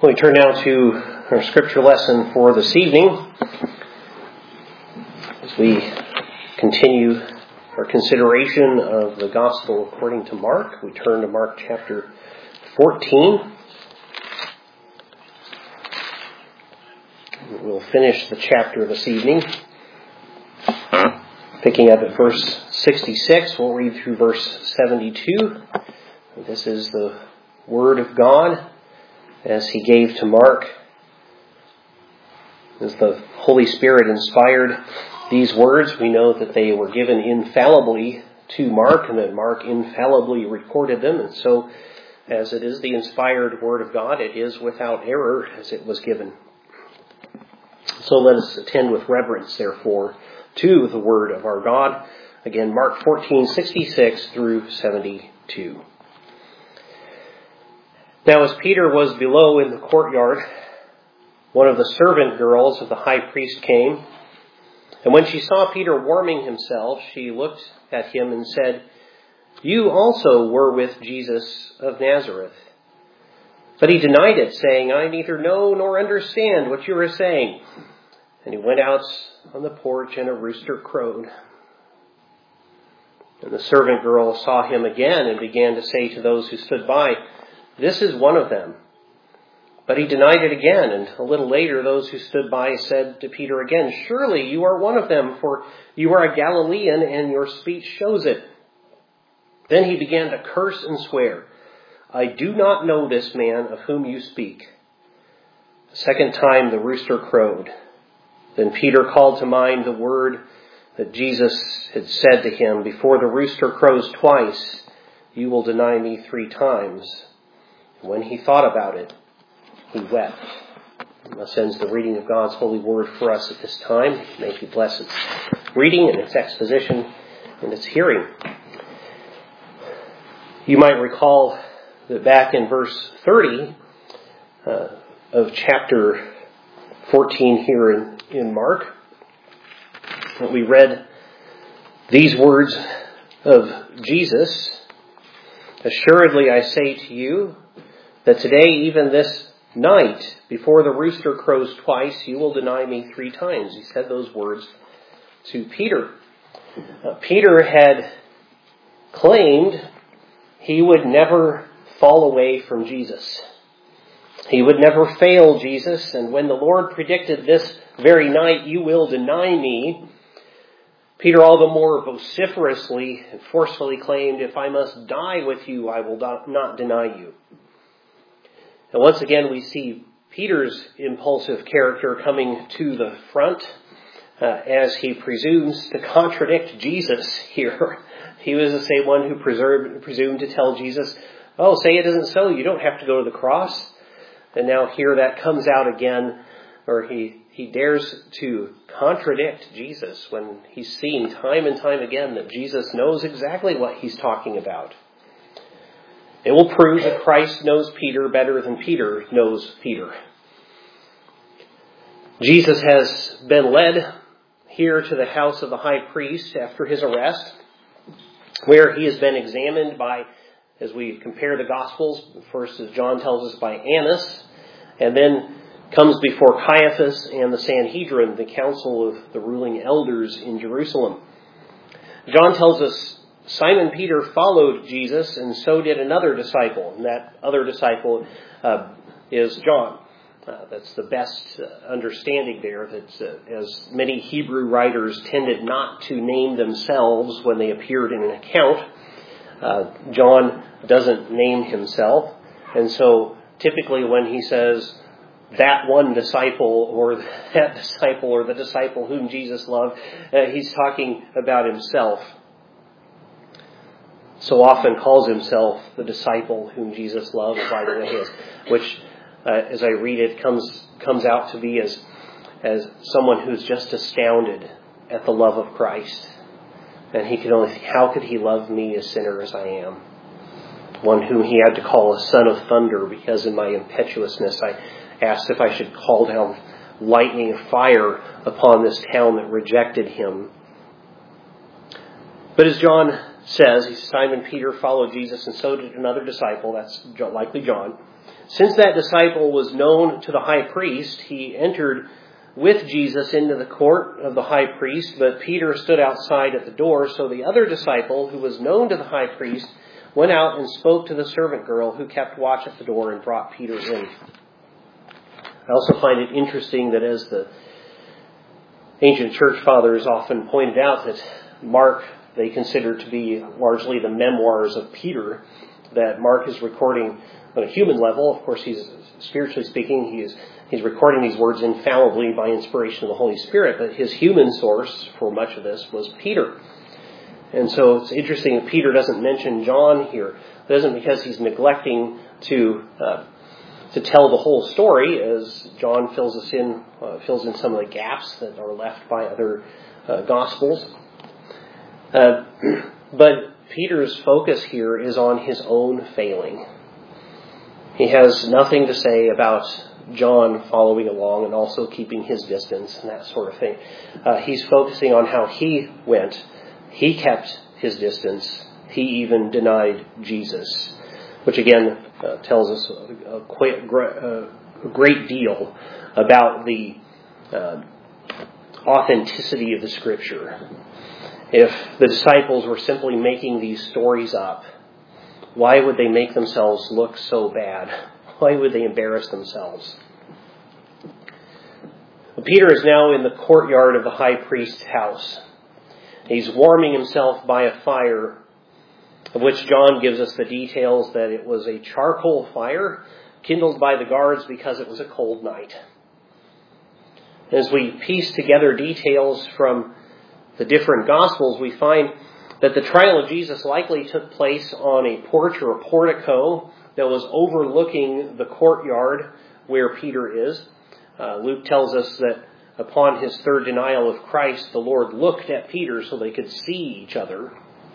We turn now to our scripture lesson for this evening as we continue our consideration of the Gospel according to Mark. We turn to Mark chapter 14. We'll finish the chapter this evening. Picking up at verse 66, we'll read through verse 72. This is the Word of God as He gave to Mark. As the Holy Spirit inspired these words, we know that they were given infallibly to Mark and that Mark infallibly recorded them. And so, as it is the inspired Word of God, it is without error as it was given. So let us attend with reverence, therefore, to the Word of our God. Again, Mark 14:66 through 72. Now as Peter was below in the courtyard, one of the servant girls of the high priest came, and when she saw Peter warming himself, she looked at him and said, "You also were with Jesus of Nazareth." But he denied it, saying, "I neither know nor understand what you are saying." And he went out on the porch, and a rooster crowed. And the servant girl saw him again and began to say to those who stood by, "This is one of them." But he denied it again, and a little later those who stood by said to Peter again, "Surely you are one of them, for you are a Galilean, and your speech shows it." Then he began to curse and swear, "I do not know this man of whom you speak." The second time the rooster crowed. Then Peter called to mind the word that Jesus had said to him, "Before the rooster crows twice, you will deny me 3 times." And when he thought about it, he wept. And thus ends the reading of God's holy word for us at this time. May He bless its reading and its exposition and its hearing. You might recall that back in verse 30 of chapter 14 here in Mark, that we read these words of Jesus, "Assuredly I say to you, that today, even this night, before the rooster crows twice, you will deny me 3 times. He said those words to Peter. Peter had claimed he would never fall away from Jesus. He would never fail Jesus. And when the Lord predicted this very night, "You will deny me," Peter all the more vociferously and forcefully claimed, "If I must die with you, I will not deny you." And once again, we see Peter's impulsive character coming to the front as he presumes to contradict Jesus here. He was the same one who presumed to tell Jesus, "Oh, say it isn't so. You don't have to go to the cross." And now here that comes out again, or he dares to contradict Jesus when he's seen time and time again that Jesus knows exactly what he's talking about. It will prove that Christ knows Peter better than Peter knows Peter. Jesus has been led here to the house of the high priest after his arrest, where he has been examined by, as we compare the Gospels, first as John tells us, by Annas, and then comes before Caiaphas and the Sanhedrin, the council of the ruling elders in Jerusalem. John tells us Simon Peter followed Jesus, and so did another disciple. And that other disciple is John. That's the best understanding there. That as many Hebrew writers tended not to name themselves when they appeared in an account, John doesn't name himself. And so typically when he says that one disciple or that disciple or the disciple whom Jesus loved, he's talking about himself. So often calls himself the disciple whom Jesus loved, by the way, which, as I read it, comes out to be as someone who's just astounded at the love of Christ. And he could only think, how could he love me, a sinner as I am? One whom he had to call a son of thunder, because in my impetuousness I asked if I should call down lightning and fire upon this town that rejected him. But as John says, Simon Peter followed Jesus, and so did another disciple, that's likely John. Since that disciple was known to the high priest, he entered with Jesus into the court of the high priest, but Peter stood outside at the door. So the other disciple, who was known to the high priest, went out and spoke to the servant girl who kept watch at the door and brought Peter in. I also find it interesting that, as the ancient church fathers often pointed out, that Mark they consider to be largely the memoirs of Peter, that Mark is recording on a human level. Of course, he's spiritually speaking, he's recording these words infallibly by inspiration of the Holy Spirit, but his human source for much of this was Peter. And so it's interesting that Peter doesn't mention John here. It isn't because he's neglecting to tell the whole story, as John fills in some of the gaps that are left by other Gospels. But Peter's focus here is on his own failing. He has nothing to say about John following along and also keeping his distance and that sort of thing. He's focusing on how he went. He kept his distance. He even denied Jesus, which again tells us a great deal about the authenticity of the Scripture. If the disciples were simply making these stories up, why would they make themselves look so bad? Why would they embarrass themselves? Peter is now in the courtyard of the high priest's house. He's warming himself by a fire, of which John gives us the details that it was a charcoal fire kindled by the guards because it was a cold night. As we piece together details from the different Gospels, we find that the trial of Jesus likely took place on a porch or a portico that was overlooking the courtyard where Peter is. Luke tells us that upon his third denial of Christ, the Lord looked at Peter so they could see each other.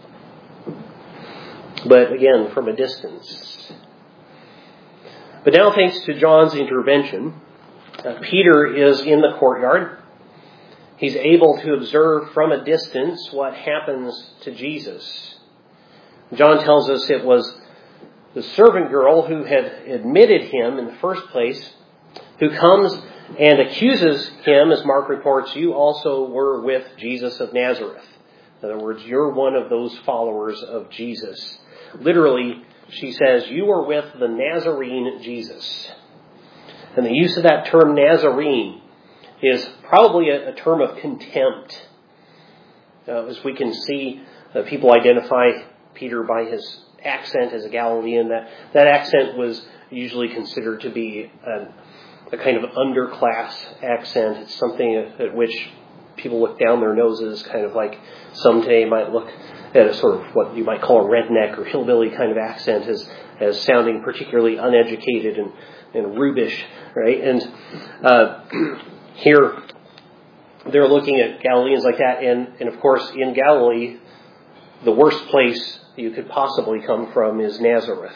But again, from a distance. But now, thanks to John's intervention, Peter is in the courtyard. He's able to observe from a distance what happens to Jesus. John tells us it was the servant girl who had admitted him in the first place, who comes and accuses him, as Mark reports, you also were with Jesus of Nazareth. In other words, you're one of those followers of Jesus. Literally, she says, you are with the Nazarene Jesus. And the use of that term Nazarene is probably a term of contempt. As we can see, people identify Peter by his accent as a Galilean. That accent was usually considered to be a kind of underclass accent. It's something at which people look down their noses, kind of like some today might look at a sort of what you might call a redneck or hillbilly kind of accent as sounding particularly uneducated and rubish, right? And here they're looking at Galileans like that, and of course in Galilee, the worst place you could possibly come from is Nazareth.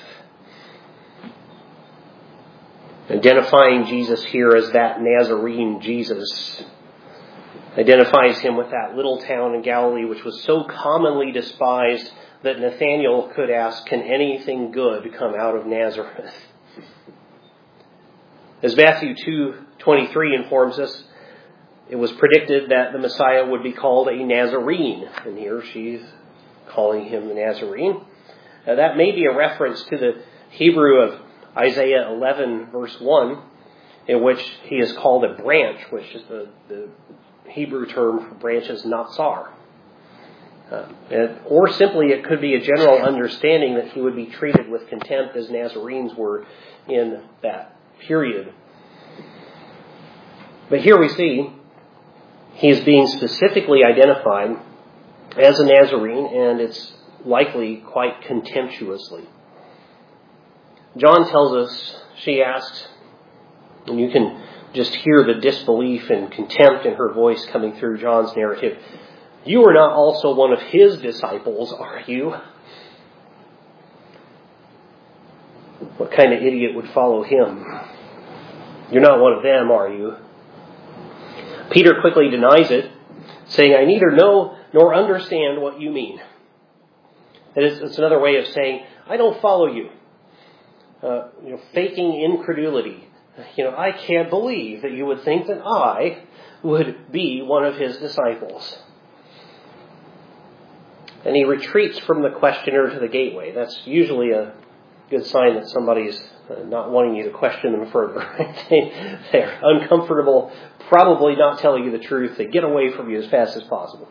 Identifying Jesus here as that Nazarene Jesus identifies him with that little town in Galilee which was so commonly despised that Nathanael could ask, can anything good come out of Nazareth? As Matthew 2:23 informs us, it was predicted that the Messiah would be called a Nazarene. And here she's calling him the Nazarene. That may be a reference to the Hebrew of Isaiah 11, verse 1, in which he is called a branch, which is the Hebrew term for branch is natsar. Or simply it could be a general understanding that he would be treated with contempt as Nazarenes were in that period. But here we see he is being specifically identified as a Nazarene, and it's likely quite contemptuously. John tells us, she asked, and you can just hear the disbelief and contempt in her voice coming through John's narrative. You are not also one of his disciples, are you? What kind of idiot would follow him? You're not one of them, are you? Peter quickly denies it, saying, I neither know nor understand what you mean. It's another way of saying, I don't follow you. Faking incredulity. I can't believe that you would think that I would be one of his disciples. And he retreats from the questioner to the gateway. That's usually a good sign that somebody's not wanting you to question them further. Right? They're uncomfortable, probably not telling you the truth. They get away from you as fast as possible.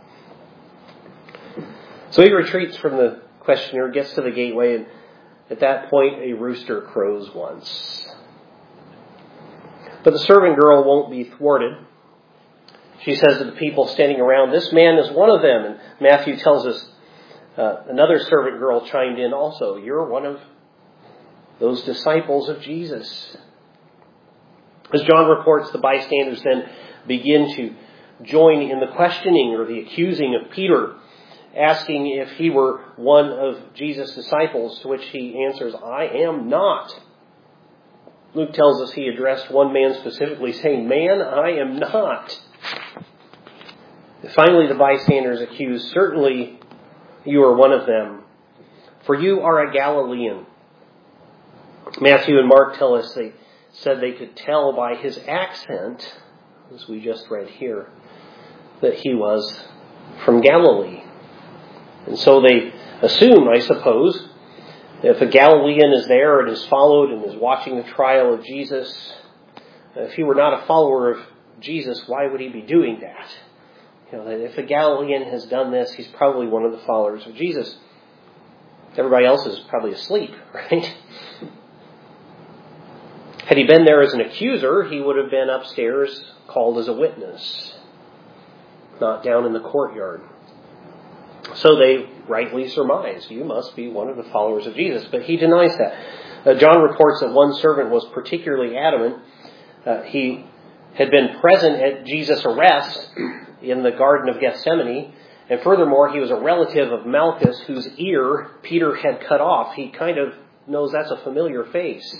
So he retreats from the questioner, gets to the gateway, and at that point a rooster crows once. But the servant girl won't be thwarted. She says to the people standing around, this man is one of them. And Matthew tells us another servant girl chimed in also. You're one of those disciples of Jesus. As John reports, the bystanders then begin to join in the questioning or the accusing of Peter, asking if he were one of Jesus' disciples, to which he answers, I am not. Luke tells us he addressed one man specifically, saying, man, I am not. Finally, the bystanders accuse, certainly you are one of them, for you are a Galilean. Matthew and Mark tell us they said they could tell by his accent, as we just read here, that he was from Galilee. And so they assume, I suppose, if a Galilean is there and is followed and is watching the trial of Jesus, if he were not a follower of Jesus, why would he be doing that? If a Galilean has done this, he's probably one of the followers of Jesus. Everybody else is probably asleep, right? Had he been there as an accuser, he would have been upstairs called as a witness, not down in the courtyard. So they rightly surmise, you must be one of the followers of Jesus. But he denies that. John reports that one servant was particularly adamant. He had been present at Jesus' arrest in the Garden of Gethsemane. And furthermore, he was a relative of Malchus, whose ear Peter had cut off. He kind of knows that's a familiar face.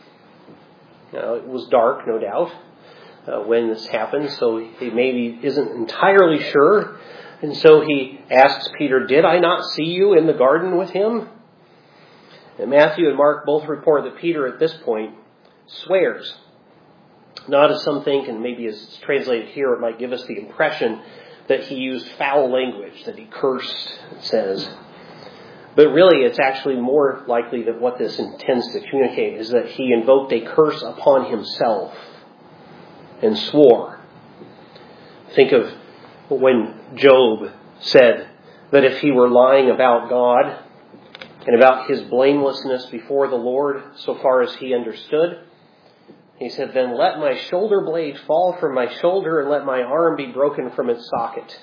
It was dark, no doubt, when this happened, so he maybe isn't entirely sure. And so he asks Peter, did I not see you in the garden with him? And Matthew and Mark both report that Peter at this point swears. Not as some think, and maybe as it's translated here, it might give us the impression that he used foul language, that he cursed, it says. But really, it's actually more likely that what this intends to communicate is that he invoked a curse upon himself and swore. Think of when Job said that if he were lying about God and about his blamelessness before the Lord, so far as he understood, he said, then let my shoulder blade fall from my shoulder and let my arm be broken from its socket.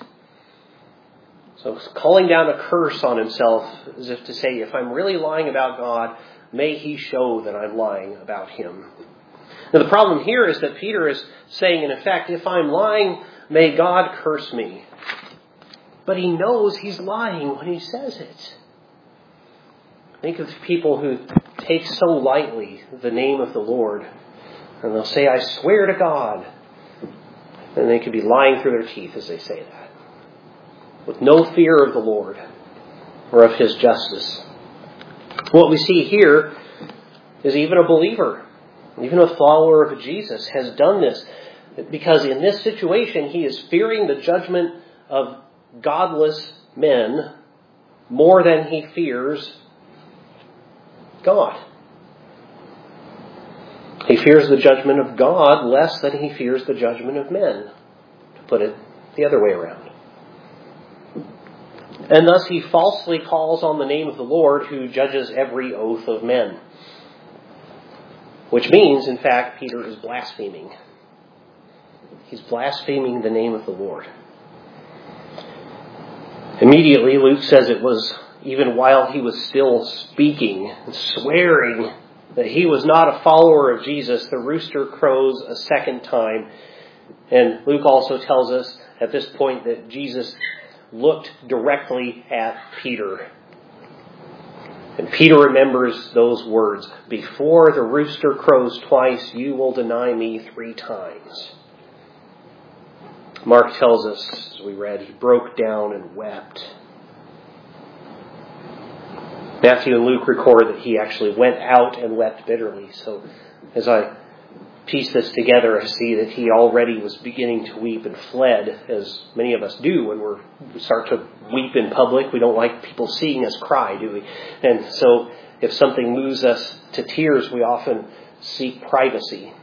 So calling down a curse on himself as if to say, if I'm really lying about God, may he show that I'm lying about him. Now the problem here is that Peter is saying, in effect, if I'm lying, may God curse me. But he knows he's lying when he says it. Think of people who take so lightly the name of the Lord. And they'll say, I swear to God. And they could be lying through their teeth as they say that, with no fear of the Lord or of his justice. What we see here is even a believer, even a follower of Jesus, has done this. Because in this situation, he is fearing the judgment of godless men more than he fears God. He fears the judgment of God less than he fears the judgment of men, to put it the other way around. And thus he falsely calls on the name of the Lord, who judges every oath of men. Which means, in fact, Peter is blaspheming. He's blaspheming the name of the Lord. Immediately, Luke says it was even while he was still speaking and swearing that he was not a follower of Jesus, the rooster crows a second time. And Luke also tells us at this point that Jesus looked directly at Peter. And Peter remembers those words, before the rooster crows twice, you will deny me 3 times. Mark tells us, as we read, he broke down and wept. Matthew and Luke record that he actually went out and wept bitterly. So as I piece this together, I see that he already was beginning to weep and fled, as many of us do when we start to weep in public. We don't like people seeing us cry, do we? And so if something moves us to tears, we often seek privacy.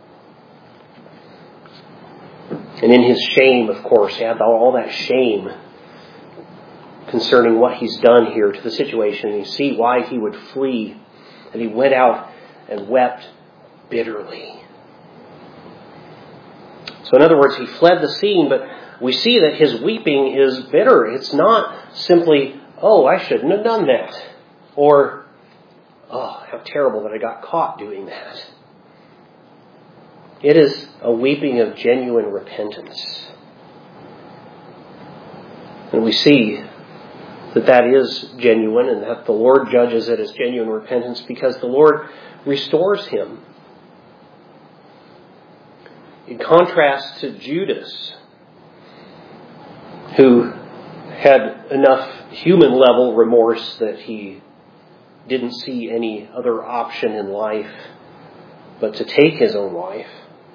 And in his shame, of course, he had all that shame concerning what he's done here to the situation. And you see why he would flee. And he went out and wept bitterly. So in other words, he fled the scene, but we see that his weeping is bitter. It's not simply, oh, I shouldn't have done that. Or, oh, how terrible that I got caught doing that. It is a weeping of genuine repentance. And we see that that is genuine and that the Lord judges it as genuine repentance because the Lord restores him. In contrast to Judas, who had enough human level remorse that he didn't see any other option in life but to take his own life.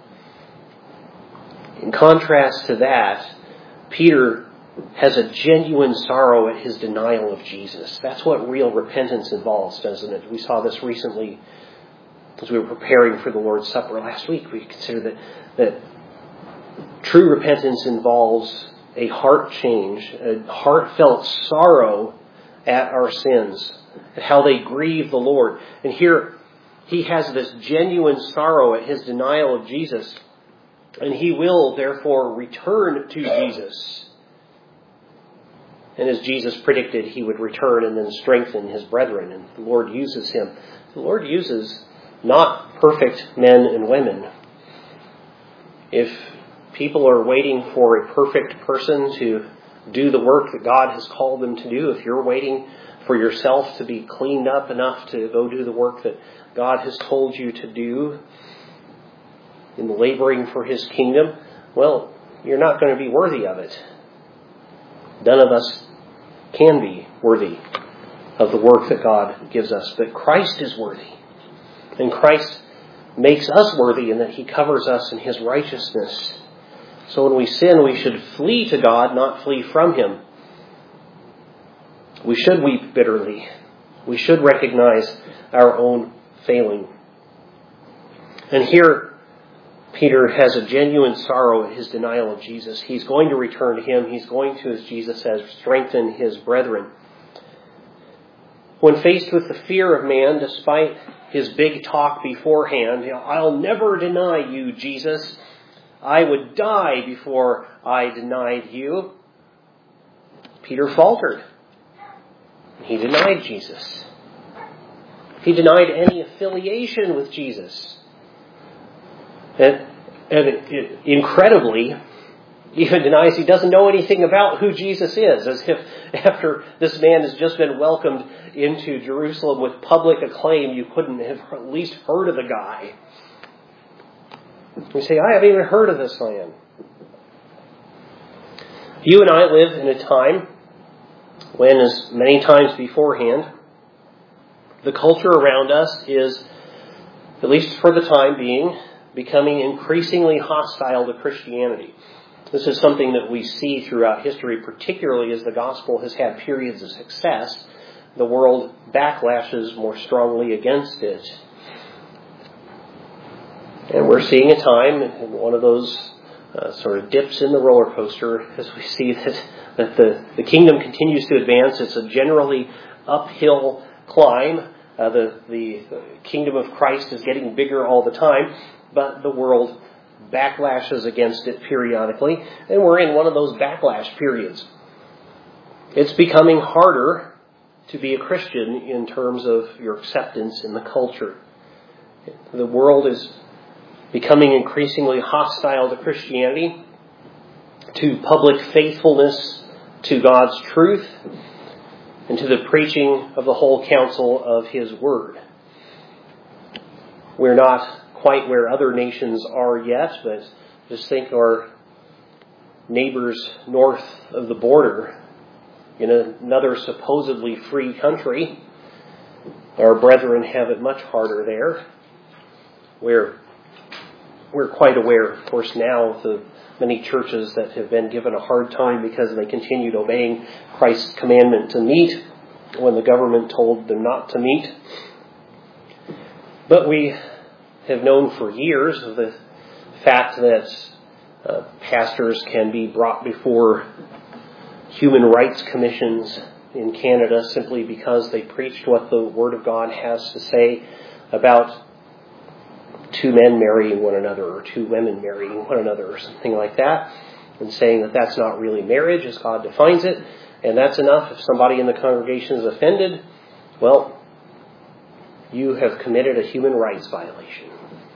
In contrast to that, Peter has a genuine sorrow at his denial of Jesus. That's what real repentance involves, doesn't it? We saw this recently as we were preparing for the Lord's Supper last week. We considered that true repentance involves a heart change, a heartfelt sorrow at our sins, at how they grieve the Lord. And here he has this genuine sorrow at his denial of Jesus, and he will therefore return to Jesus. And as Jesus predicted, he would return and then strengthen his brethren. And the Lord uses him. The Lord uses not perfect men and women. If people are waiting for a perfect person to do the work that God has called them to do, if you're waiting for yourself to be cleaned up enough to go do the work that God has told you to do in laboring for his kingdom, well, you're not going to be worthy of it. None of us can be worthy of the work that God gives us. But Christ is worthy. And Christ makes us worthy in that he covers us in his righteousness. So when we sin, we should flee to God, not flee from him. We should weep bitterly. We should recognize our own failing. And here, Peter has a genuine sorrow at his denial of Jesus. He's going to return to him. He's going to, as Jesus says, strengthen his brethren. When faced with the fear of man, despite his big talk beforehand, I'll never deny you, Jesus. I would die before I denied you. Peter faltered. He denied Jesus. He denied any affiliation with Jesus. And incredibly, even denies he doesn't know anything about who Jesus is, as if after this man has just been welcomed into Jerusalem with public acclaim, you couldn't have at least heard of the guy. You say, I haven't even heard of this man. You and I live in a time when, as many times beforehand, the culture around us is, at least for the time being, becoming increasingly hostile to Christianity. This is something that we see throughout history, particularly as the gospel has had periods of success. The world backlashes more strongly against it. And we're seeing a time, in one of those sort of dips in the roller coaster, as we see that the kingdom continues to advance. It's a generally uphill climb. The kingdom of Christ is getting bigger all the time, but the world backlashes against it periodically, and we're in one of those backlash periods. It's becoming harder to be a Christian in terms of your acceptance in the culture. The world is becoming increasingly hostile to Christianity, to public faithfulness to God's truth, and to the preaching of the whole counsel of his word. We're not quite where other nations are yet, but just think our neighbors north of the border in another supposedly free country. Our brethren have it much harder there. We're quite aware, of course, now of the many churches that have been given a hard time because they continued obeying Christ's commandment to meet when the government told them not to meet. But we have known for years of the fact that pastors can be brought before human rights commissions in Canada simply because they preached what the Word of God has to say about two men marrying one another or two women marrying one another or something like that, and saying that that's not really marriage as God defines it, and that's enough. If somebody in the congregation is offended, well, you have committed a human rights violation.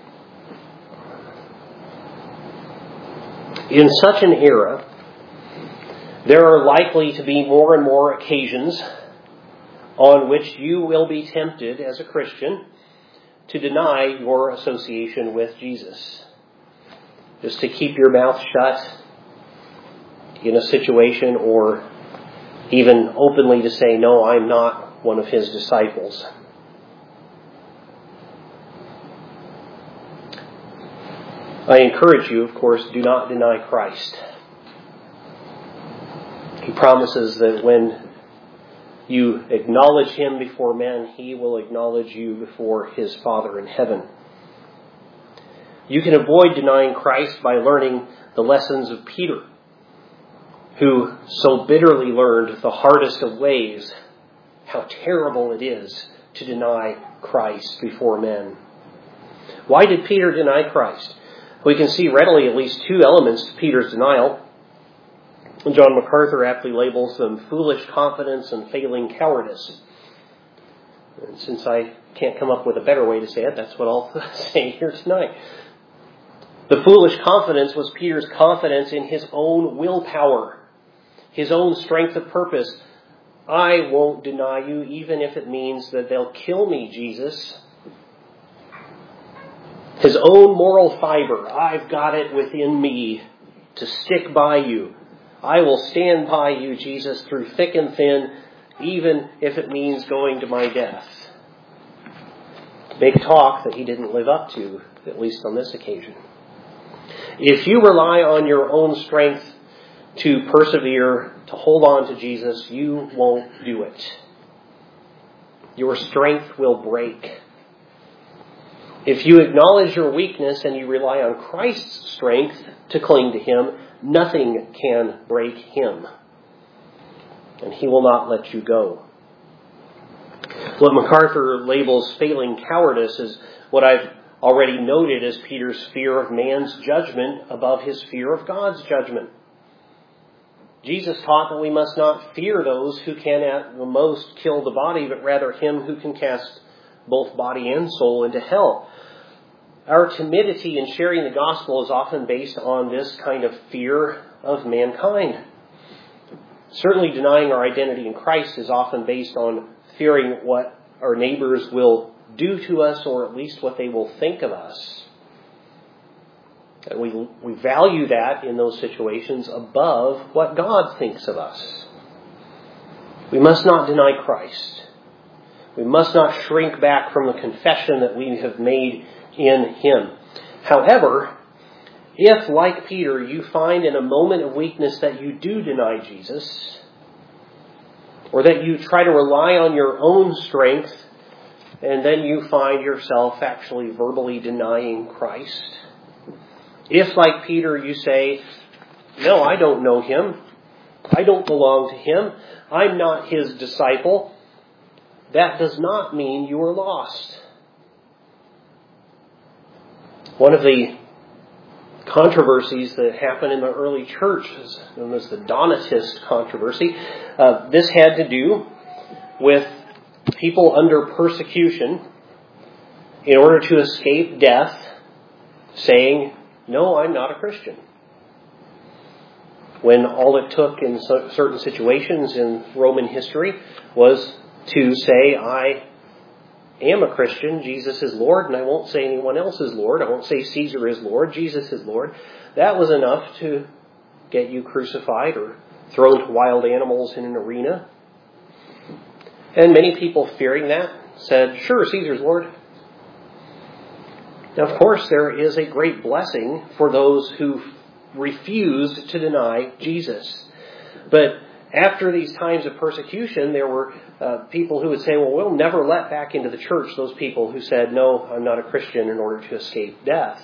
In such an era, there are likely to be more and more occasions on which you will be tempted as a Christian to deny your association with Jesus. Just to keep your mouth shut in a situation, or even openly to say, no, I'm not one of his disciples. I encourage you, of course, do not deny Christ. He promises that when you acknowledge him before men, he will acknowledge you before his Father in heaven. You can avoid denying Christ by learning the lessons of Peter, who so bitterly learned the hardest of ways how terrible it is to deny Christ before men. Why did Peter deny Christ? We can see readily at least two elements to Peter's denial. John MacArthur aptly labels them foolish confidence and failing cowardice. And since I can't come up with a better way to say it, that's what I'll say here tonight. The foolish confidence was Peter's confidence in his own willpower, his own strength of purpose. I won't deny you, even if it means that they'll kill me, Jesus. His own moral fiber. I've got it within me to stick by you. I will stand by you, Jesus, through thick and thin, even if it means going to my death. Big talk that he didn't live up to, at least on this occasion. If you rely on your own strength to persevere, to hold on to Jesus, you won't do it. Your strength will break. If you acknowledge your weakness and you rely on Christ's strength to cling to him, nothing can break him. And he will not let you go. What MacArthur labels failing cowardice is what I've already noted as Peter's fear of man's judgment above his fear of God's judgment. Jesus taught that we must not fear those who can at the most kill the body, but rather him who can cast both body and soul into hell. Our timidity in sharing the gospel is often based on this kind of fear of mankind. Certainly denying our identity in Christ is often based on fearing what our neighbors will do to us, or at least what they will think of us. And we value that in those situations above what God thinks of us. We must not deny Christ. We must not shrink back from the confession that we have made in him. However, if, like Peter, you find in a moment of weakness that you do deny Jesus, or that you try to rely on your own strength, and then you find yourself actually verbally denying Christ, if, like Peter, you say, no, I don't know him, I don't belong to him, I'm not his disciple, that does not mean you are lost. One of the controversies that happened in the early church is known as the Donatist controversy. This had to do with people under persecution in order to escape death saying, no, I'm not a Christian. When all it took in certain situations in Roman history was to say, I am a Christian, Jesus is Lord, and I won't say anyone else is Lord. I won't say Caesar is Lord, Jesus is Lord. That was enough to get you crucified or thrown to wild animals in an arena. And many people fearing that said, "Sure, Caesar's, Lord." Now, of course, there is a great blessing for those who refused to deny Jesus. But after these times of persecution, there were people who would say, well, we'll never let back into the church those people who said, no, I'm not a Christian, in order to escape death.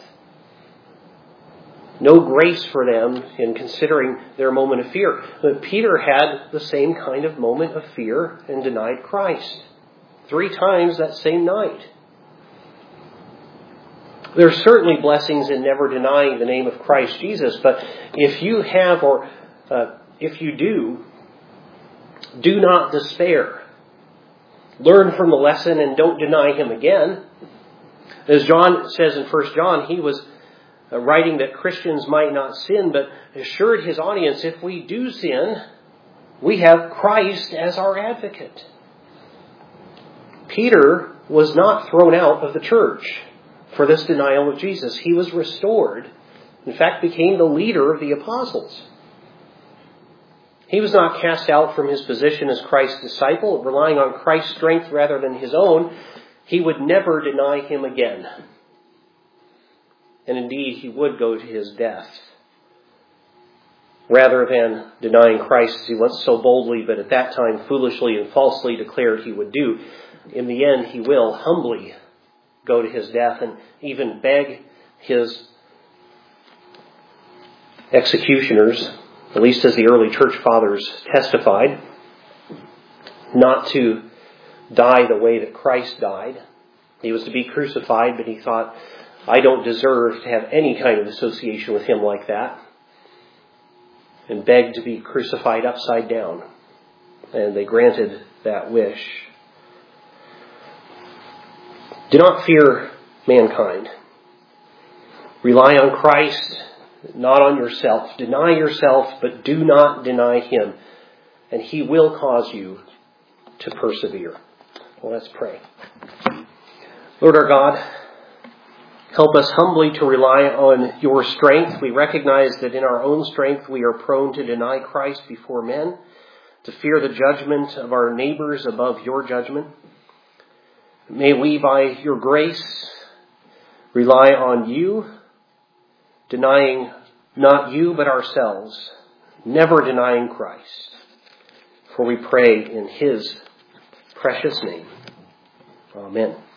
No grace for them in considering their moment of fear. But Peter had the same kind of moment of fear and denied Christ 3 times that same night. There are certainly blessings in never denying the name of Christ Jesus, but if you have, or if you do not despair. Learn from the lesson and don't deny him again. As John says in 1 John, he was writing that Christians might not sin, but assured his audience, if we do sin, we have Christ as our advocate. Peter was not thrown out of the church for this denial of Jesus. He was restored. In fact, became the leader of the apostles. He was not cast out from his position as Christ's disciple, relying on Christ's strength rather than his own. He would never deny him again. And indeed, he would go to his death rather than denying Christ as he once so boldly, but at that time foolishly and falsely declared he would do. In the end, he will humbly go to his death and even beg his executioners, at least as the early church fathers testified, not to die the way that Christ died. He was to be crucified, but he thought, I don't deserve to have any kind of association with him like that. And begged to be crucified upside down. And they granted that wish. Do not fear mankind. Rely on Christ, not on yourself. Deny yourself, but do not deny him. And he will cause you to persevere. Well, let's pray. Lord our God, help us humbly to rely on your strength. We recognize that in our own strength we are prone to deny Christ before men, to fear the judgment of our neighbors above your judgment. May we, by your grace, rely on you, denying not you but ourselves, never denying Christ. For we pray in his precious name. Amen.